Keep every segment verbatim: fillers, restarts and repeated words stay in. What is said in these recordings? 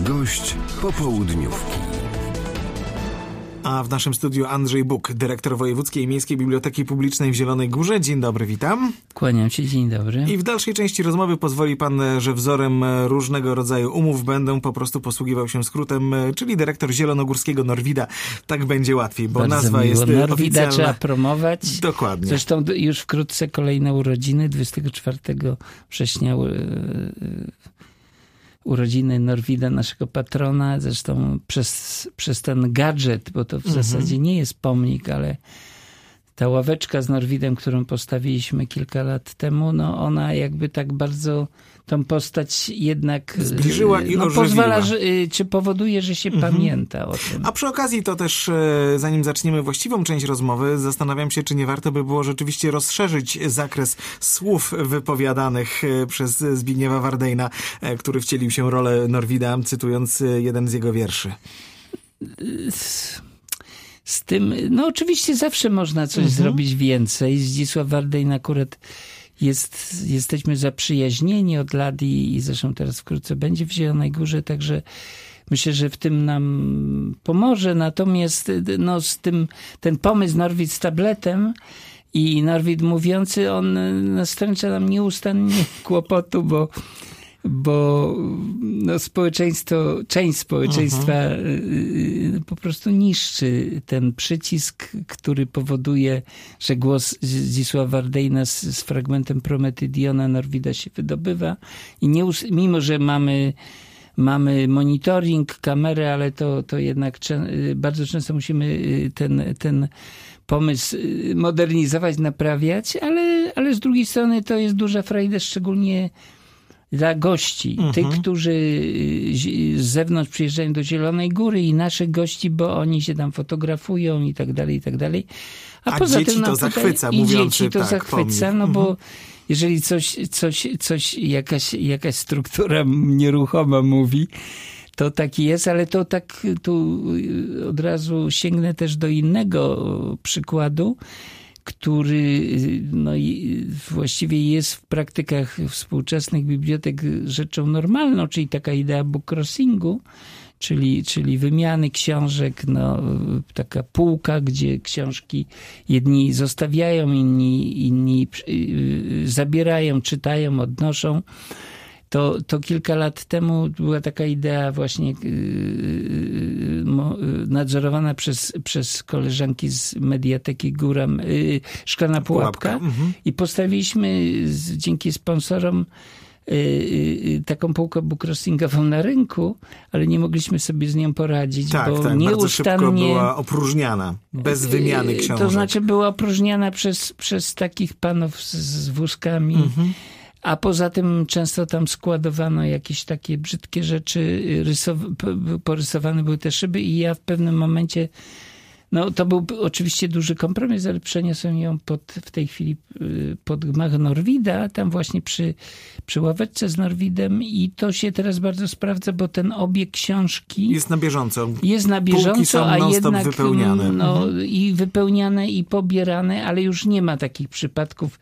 Gość popołudniówki. A w naszym studiu Andrzej Buk, dyrektor Wojewódzkiej Miejskiej Biblioteki Publicznej w Zielonej Górze. Dzień dobry, witam. Kłaniam się, dzień dobry. I w dalszej części rozmowy pozwoli pan, że wzorem różnego rodzaju umów będę po prostu posługiwał się skrótem, czyli dyrektor zielonogórskiego Norwida. Tak będzie łatwiej, bo Bardzo nazwa miło. jest Norwida oficjalna. trzeba promować. Dokładnie. Zresztą już wkrótce kolejne urodziny, dwudziestego czwartego września urodziny Norwida, naszego patrona. Zresztą przez, przez ten gadżet, bo to w mhm. zasadzie nie jest pomnik, ale ta ławeczka z Norwidem, którą postawiliśmy kilka lat temu, no ona jakby tak bardzo tą postać jednak zbliżyła i no, ożywiła. Pozwala, że, czy powoduje, że się mhm. pamięta o tym. A przy okazji to też, zanim zaczniemy właściwą część rozmowy, zastanawiam się, czy nie warto by było rzeczywiście rozszerzyć zakres słów wypowiadanych przez Zbigniewa Wardejna, który wcielił się rolę Norwida, cytując jeden z jego wierszy. Z tym, no oczywiście zawsze można coś mhm. zrobić więcej. Zdzisław Wardejn akurat jest, jesteśmy zaprzyjaźnieni od lat i, i zresztą teraz wkrótce będzie w Zielonej Górze, także myślę, że w tym nam pomoże. Natomiast no, z tym, ten pomysł Norwid z tabletem i Norwid mówiący, on nastręcza nam nieustannie kłopotu, bo bo no, społeczeństwo, część społeczeństwa uh-huh. po prostu niszczy ten przycisk, który powoduje, że głos Zdzisława Wardejna z, z fragmentem Prometydiona Norwida się wydobywa i nie, mimo, że mamy mamy monitoring, kamerę, ale to, to jednak bardzo często musimy ten, ten pomysł modernizować, naprawiać, ale, ale z drugiej strony to jest duża frajda, szczególnie dla gości, mhm. tych, którzy z zewnątrz przyjeżdżają do Zielonej Góry i naszych gości, bo oni się tam fotografują i tak dalej, i tak dalej. A, A poza dzieci tym, no, to tutaj, zachwyca, i mówiący dzieci to tak, zachwyca, pomnik. No bo mhm. jeżeli coś, coś, coś jakaś, jakaś struktura nieruchoma mówi, to taki jest, ale to tak tu od razu sięgnę też do innego przykładu, który no, właściwie jest w praktykach współczesnych bibliotek rzeczą normalną, czyli taka idea bookcrossingu, czyli, czyli wymiany książek, no, taka półka, gdzie książki jedni zostawiają, inni, inni zabierają, czytają, odnoszą. To, to kilka lat temu była taka idea właśnie yy, nadzorowana przez, przez koleżanki z Mediateki Góra, yy, Szklana Pułapka. Pułapka. Mhm. I postawiliśmy z, dzięki sponsorom yy, yy, taką półkę bookcrossingową na rynku, ale nie mogliśmy sobie z nią poradzić, tak, bo tak, nieustannie bardzo szybko była opróżniana, bez wymiany książek. To znaczy była opróżniana przez, przez takich panów z, z wózkami. Mhm. A poza tym często tam składowano jakieś takie brzydkie rzeczy, rysow- porysowane były te szyby i ja w pewnym momencie, no to był oczywiście duży kompromis, ale przeniosłem ją pod, w tej chwili pod gmach Norwida, tam właśnie przy, przy ławeczce z Norwidem i to się teraz bardzo sprawdza, bo ten obieg książki jest na bieżąco. Jest na bieżąco, Półki są a non-stop jednak wypełniane. No, mhm. i wypełniane i pobierane, ale już nie ma takich przypadków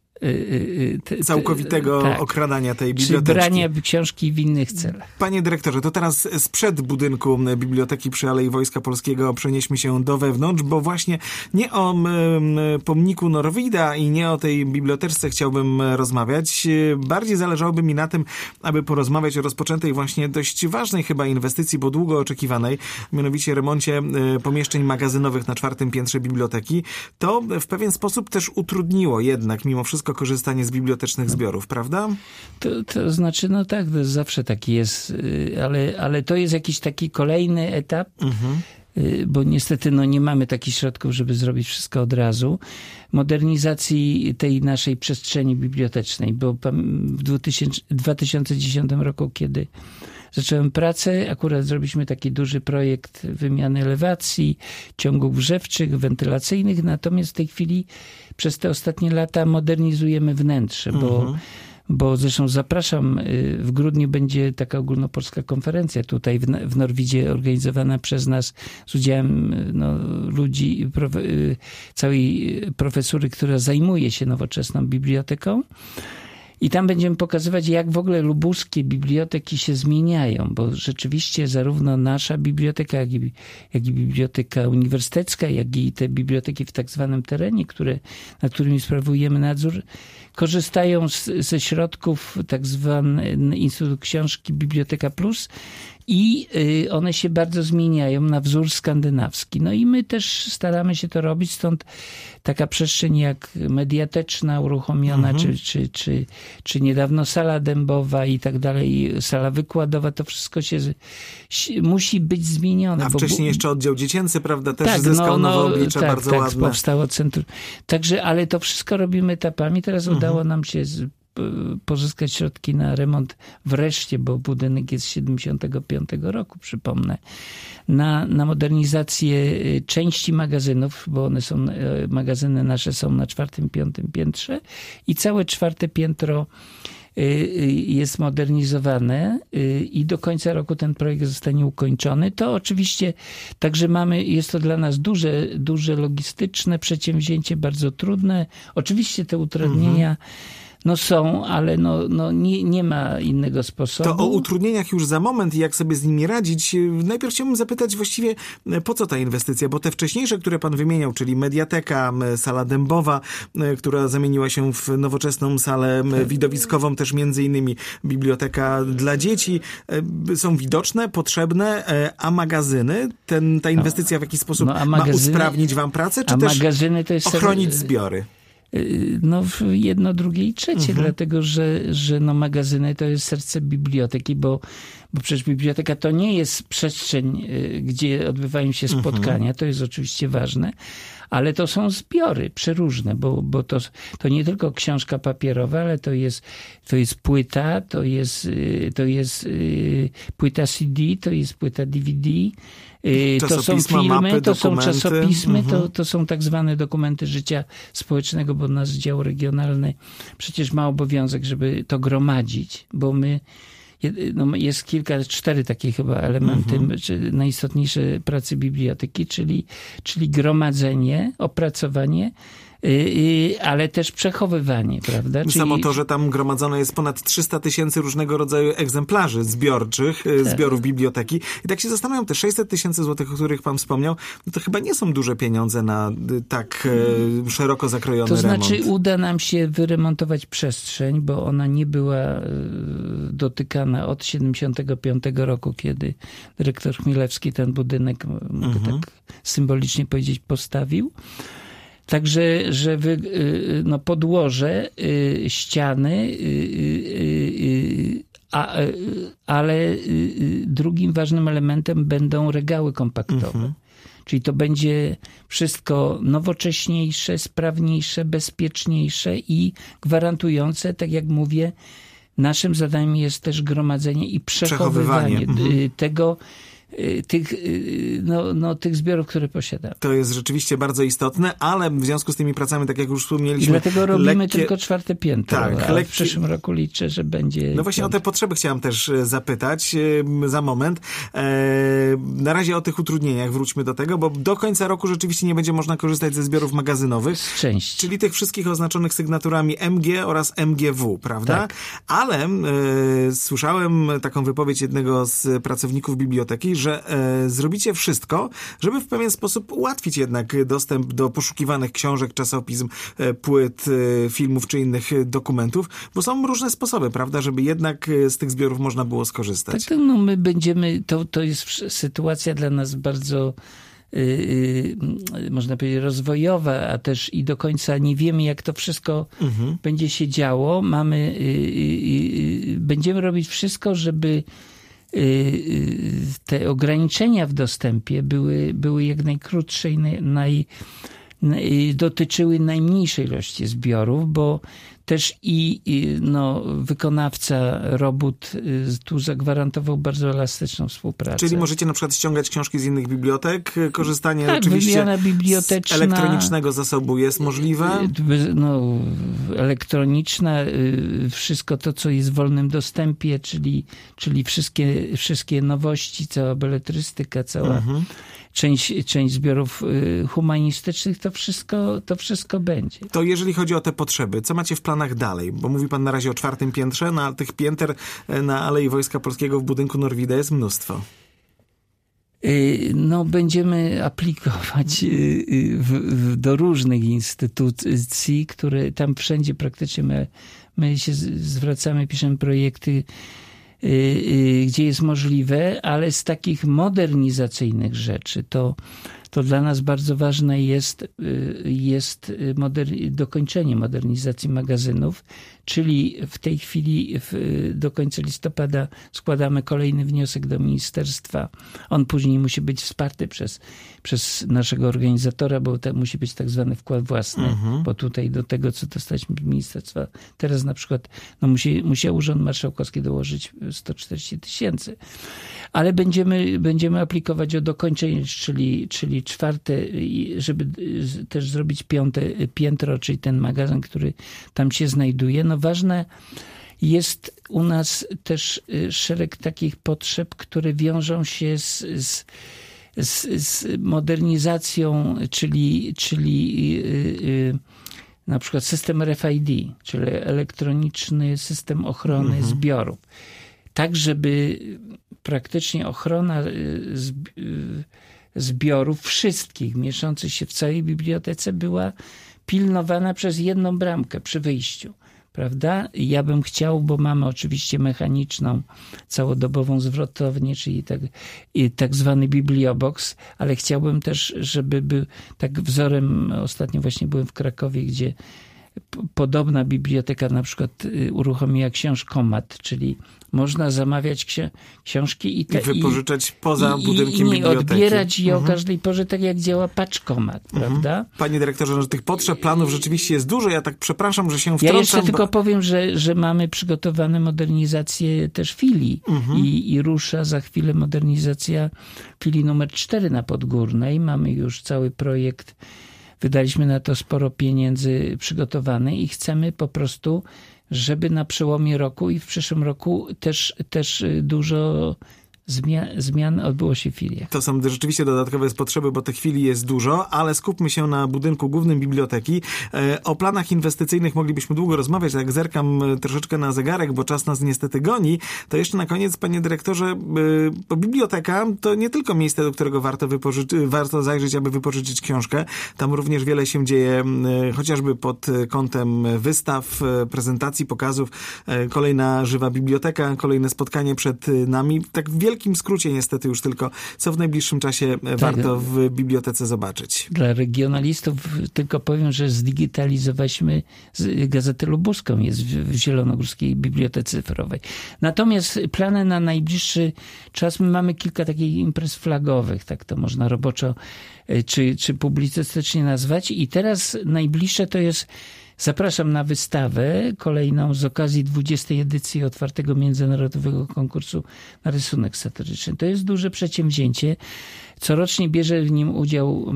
Te, całkowitego tak, okradania tej biblioteki. Czy brania książki w innych celach. Panie dyrektorze, to teraz sprzed budynku biblioteki przy Alei Wojska Polskiego przenieśmy się do wewnątrz, bo właśnie nie o pomniku Norwida i nie o tej biblioteczce chciałbym rozmawiać. Bardziej zależałoby mi na tym, aby porozmawiać o rozpoczętej właśnie dość ważnej chyba inwestycji, bo długo oczekiwanej, mianowicie remoncie pomieszczeń magazynowych na czwartym piętrze biblioteki. To w pewien sposób też utrudniło jednak mimo wszystko korzystanie z bibliotecznych zbiorów, prawda? To, to znaczy, no tak, to zawsze taki jest, ale, ale to jest jakiś taki kolejny etap, mhm. bo niestety no, nie mamy takich środków, żeby zrobić wszystko od razu. Modernizacji tej naszej przestrzeni bibliotecznej, bo w dwa tysiące dziesiątym roku, kiedy zacząłem pracę, akurat zrobiliśmy taki duży projekt wymiany elewacji, ciągów grzewczych, wentylacyjnych, natomiast w tej chwili przez te ostatnie lata modernizujemy wnętrze, bo, mhm. bo zresztą zapraszam, w grudniu będzie taka ogólnopolska konferencja tutaj w, w Norwidzie organizowana przez nas z udziałem no, ludzi, profe, całej profesury, która zajmuje się nowoczesną biblioteką. I tam będziemy pokazywać, jak w ogóle lubuskie biblioteki się zmieniają, bo rzeczywiście zarówno nasza biblioteka, jak i, jak i biblioteka uniwersytecka, jak i te biblioteki w tak zwanym terenie, które, nad którymi sprawujemy nadzór, korzystają z, ze środków tak zwany Instytut Książki Biblioteka Plus i one się bardzo zmieniają na wzór skandynawski. No i my też staramy się to robić, stąd taka przestrzeń jak mediateczna uruchomiona, mhm. czy, czy, czy, czy niedawno sala dębowa i tak dalej, sala wykładowa, to wszystko się, się musi być zmienione. A bo, wcześniej jeszcze oddział dziecięcy, prawda, też tak, zyskał no, nowe no, oblicza, tak, bardzo tak, ładne. Powstało centrum. Także, ale to wszystko robimy etapami. Teraz mhm. udało nam się z, pozyskać środki na remont wreszcie, bo budynek jest z siedemdziesiątego piątego roku, przypomnę, na, na modernizację części magazynów, bo one są, magazyny nasze są na czwartym, piątym piętrze i całe czwarte piętro jest modernizowane i do końca roku ten projekt zostanie ukończony. To oczywiście także mamy, jest to dla nas duże, duże logistyczne przedsięwzięcie, bardzo trudne. Oczywiście te utrudnienia mhm. no są, ale no, no nie, nie ma innego sposobu. To o utrudnieniach już za moment i jak sobie z nimi radzić. Najpierw chciałbym zapytać właściwie, po co ta inwestycja? Bo te wcześniejsze, które pan wymieniał, czyli mediateka, sala dębowa, która zamieniła się w nowoczesną salę widowiskową, też między innymi biblioteka dla dzieci, są widoczne, potrzebne, a magazyny, ten, ta inwestycja w jakiś sposób no, magazyny, ma usprawnić wam pracę, czy też to jest ochronić zbiory? No jedno, drugie i trzecie, mhm. dlatego że, że no magazyny to jest serce biblioteki, bo, bo przecież biblioteka to nie jest przestrzeń, gdzie odbywają się spotkania, mhm. to jest oczywiście ważne, ale to są zbiory przeróżne, bo, bo to, to nie tylko książka papierowa, ale to jest, to jest płyta, to jest, to jest płyta C D, to jest płyta D V D, to są filmy, mapy, to są czasopismy, mhm. to, to są tak zwane dokumenty życia społecznego, bo nasz dział regionalny przecież ma obowiązek, żeby to gromadzić, bo my no jest kilka, cztery takie chyba elementy mhm. najistotniejsze pracy biblioteki, czyli, czyli gromadzenie, opracowanie, Yy, ale też przechowywanie, prawda? Czyli... Samo to, że tam gromadzone jest ponad trzysta tysięcy różnego rodzaju egzemplarzy zbiorczych, tak. zbiorów biblioteki. I tak się zastanawiam, te sześćset tysięcy złotych, o których pan wspomniał, no to chyba nie są duże pieniądze na tak e, szeroko zakrojony to remont. To znaczy uda nam się wyremontować przestrzeń, bo ona nie była e, dotykana od siedemdziesiątego piątego roku, kiedy dyrektor Chmielewski ten budynek, mogę mhm. tak symbolicznie powiedzieć, postawił. Także, że wy, no podłoże, ściany, a, ale drugim ważnym elementem będą regały kompaktowe. Mhm. Czyli to będzie wszystko nowocześniejsze, sprawniejsze, bezpieczniejsze i gwarantujące, tak jak mówię, naszym zadaniem jest też gromadzenie i przechowywanie, przechowywanie. Mhm. tego, Tych, no, no, tych zbiorów, które posiadamy. To jest rzeczywiście bardzo istotne, ale w związku z tymi pracami, tak jak już wspomnieliśmy... I dlatego robimy lekkie... tylko czwarte piętro, tak, a lekkie... w przyszłym roku liczę, że będzie... No właśnie piąte. O te potrzeby chciałem też zapytać za moment. Na razie o tych utrudnieniach wróćmy do tego, bo do końca roku rzeczywiście nie będzie można korzystać ze zbiorów magazynowych. Z części. Czyli tych wszystkich oznaczonych sygnaturami M G oraz M G W, prawda? Tak. Ale e, słyszałem taką wypowiedź jednego z pracowników biblioteki, że e, zrobicie wszystko, żeby w pewien sposób ułatwić jednak dostęp do poszukiwanych książek, czasopism, e, płyt, e, filmów czy innych dokumentów, bo są różne sposoby, prawda, żeby jednak z tych zbiorów można było skorzystać. Tak, no my będziemy, to, to jest sytuacja dla nas bardzo Yy, można powiedzieć rozwojowa, a też i do końca nie wiemy, jak to wszystko mhm. będzie się działo. Mamy, yy, yy, będziemy robić wszystko, żeby yy, te ograniczenia w dostępie były, były jak najkrótsze i naj, naj, naj, dotyczyły najmniejszej ilości zbiorów, bo też i, i no, wykonawca, robót tu zagwarantował bardzo elastyczną współpracę. Czyli możecie na przykład ściągać książki z innych bibliotek, korzystanie tak, oczywiście biblioteczna, z elektronicznego zasobu jest możliwe? No, elektroniczna, wszystko to, co jest w wolnym dostępie, czyli, czyli wszystkie, wszystkie nowości, cała beletrystyka, cała mhm. część, część zbiorów humanistycznych, to wszystko, to wszystko będzie. To jeżeli chodzi o te potrzeby, co macie w planach planach dalej? Bo mówi pan na razie o czwartym piętrze, no, a tych pięter na Alei Wojska Polskiego w budynku Norwida jest mnóstwo. No, będziemy aplikować w, w, do różnych instytucji, które tam wszędzie praktycznie my, my się zwracamy, piszemy projekty, gdzie jest możliwe, ale z takich modernizacyjnych rzeczy to, to dla nas bardzo ważne jest, jest moder- dokończenie modernizacji magazynów, czyli w tej chwili w, do końca listopada składamy kolejny wniosek do ministerstwa. On później musi być wsparty przez, przez naszego organizatora, bo to musi być tak zwany wkład własny, mhm. bo tutaj do tego, co dostaliśmy z ministerstwa, teraz na przykład no musi, musiał Urząd Marszałkowski dołożyć sto czterdzieści tysięcy. Ale będziemy, będziemy aplikować o dokończenie, czyli, czyli czwarte, żeby też zrobić piąte piętro, czyli ten magazyn, który tam się znajduje. No ważne jest u nas też szereg takich potrzeb, które wiążą się z, z, z, z modernizacją, czyli, czyli yy, na przykład system R F I D, czyli elektroniczny system ochrony mhm. zbiorów. Tak, żeby praktycznie ochrona zbiorów wszystkich mieszczących się w całej bibliotece była pilnowana przez jedną bramkę przy wyjściu. Prawda? Ja bym chciał, bo mamy oczywiście mechaniczną, całodobową zwrotownię, czyli tak, tak zwany bibliobox, ale chciałbym też, żeby był tak wzorem, ostatnio właśnie byłem w Krakowie, gdzie podobna biblioteka na przykład uruchomiła książkomat, czyli można zamawiać ksi- książki i, te, I wypożyczać i, poza i, budynkiem i, i biblioteki. odbierać je mhm. o każdej porze, tak jak działa paczkomat, mhm. prawda? Panie dyrektorze, że tych potrzeb, planów rzeczywiście jest dużo. Ja tak przepraszam, że się wtrącam. Ja jeszcze bo... tylko powiem, że, że mamy przygotowane modernizację też filii mhm. I, i rusza za chwilę modernizacja filii numer cztery na Podgórnej. Mamy już cały projekt. Wydaliśmy na to sporo pieniędzy przygotowane i chcemy po prostu, żeby na przełomie roku i w przyszłym roku też, też dużo zmian, zmian odbyło się w filiach. To są rzeczywiście dodatkowe potrzeby, bo tych chwili jest dużo, ale skupmy się na budynku głównym biblioteki. O planach inwestycyjnych moglibyśmy długo rozmawiać, jak zerkam troszeczkę na zegarek, bo czas nas niestety goni. To jeszcze na koniec, panie dyrektorze, bo biblioteka to nie tylko miejsce, do którego warto, wypożyczy, warto zajrzeć, aby wypożyczyć książkę. Tam również wiele się dzieje, chociażby pod kątem wystaw, prezentacji, pokazów. Kolejna żywa biblioteka, kolejne spotkanie przed nami. Tak w wielkim skrócie niestety już tylko, co w najbliższym czasie tak. warto w bibliotece zobaczyć. Dla regionalistów tylko powiem, że zdigitalizowaliśmy Gazetę Lubuską, jest w Zielonogórskiej Bibliotece Cyfrowej. Natomiast plany na najbliższy czas, my mamy kilka takich imprez flagowych, tak to można roboczo czy, czy publicystycznie nazwać i teraz najbliższe to jest zapraszam na wystawę kolejną z okazji dwudziestej edycji otwartego międzynarodowego konkursu na rysunek satyryczny. To jest duże przedsięwzięcie. Corocznie bierze w nim udział,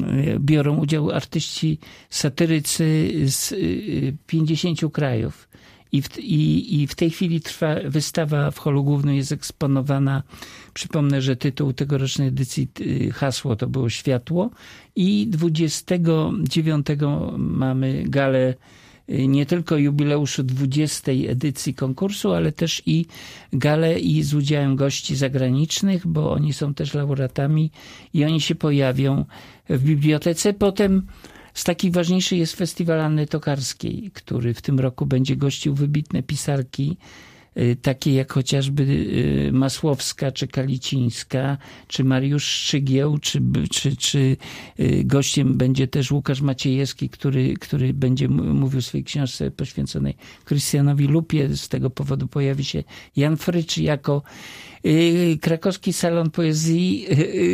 biorą udział artyści satyrycy z pięćdziesięciu krajów. I w, i, I w tej chwili trwa wystawa w holu głównym, jest eksponowana. Przypomnę, że tytuł tegorocznej edycji, hasło to było Światło. I dwudziestego dziewiątego mamy galę nie tylko jubileuszu dwudziestej edycji konkursu, ale też i galę i z udziałem gości zagranicznych, bo oni są też laureatami i oni się pojawią w bibliotece. Potem z takich ważniejszych jest Festiwal Anny Tokarskiej, który w tym roku będzie gościł wybitne pisarki, takie jak chociażby Masłowska, czy Kalicińska, czy Mariusz Szczygieł, czy, czy, czy gościem będzie też Łukasz Maciejewski, który, który będzie mówił w swojej książce poświęconej Krystianowi Lupie. Z tego powodu pojawi się Jan Frycz jako Krakowski Salon Poezji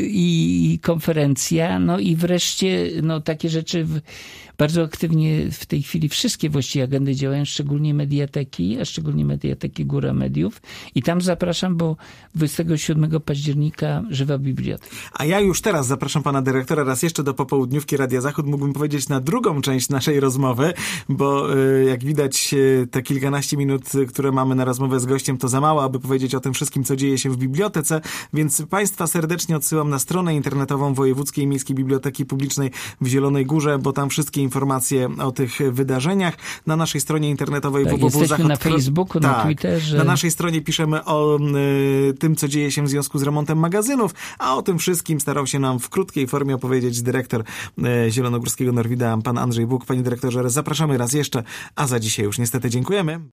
i konferencja. No i wreszcie no, takie rzeczy w, bardzo aktywnie w tej chwili wszystkie właściwie agendy działają, szczególnie mediateki, a szczególnie mediateki Góra Mediów. I tam zapraszam, bo dwudziestego siódmego października żywa biblioteka. A ja już teraz zapraszam pana dyrektora raz jeszcze do popołudniówki Radia Zachód. Mógłbym powiedzieć na drugą część naszej rozmowy, bo y, jak widać y, te kilkanaście minut, y, które mamy na rozmowę z gościem, to za mało, aby powiedzieć o tym wszystkim, co dzieje się w bibliotece, więc państwa serdecznie odsyłam na stronę internetową Wojewódzkiej Miejskiej Biblioteki Publicznej w Zielonej Górze, bo tam wszystkie informacje o tych wydarzeniach. Na naszej stronie internetowej tak, www. Jesteśmy Zachód... na Facebooku, tak, na Twitterze. Na naszej stronie piszemy o y, tym, co dzieje się w związku z remontem magazynów, a o tym wszystkim starał się nam w krótkiej formie opowiedzieć dyrektor y, Zielonogórskiego Norwida, pan Andrzej Buk. Panie dyrektorze, zapraszamy raz jeszcze, a za dzisiaj już niestety dziękujemy.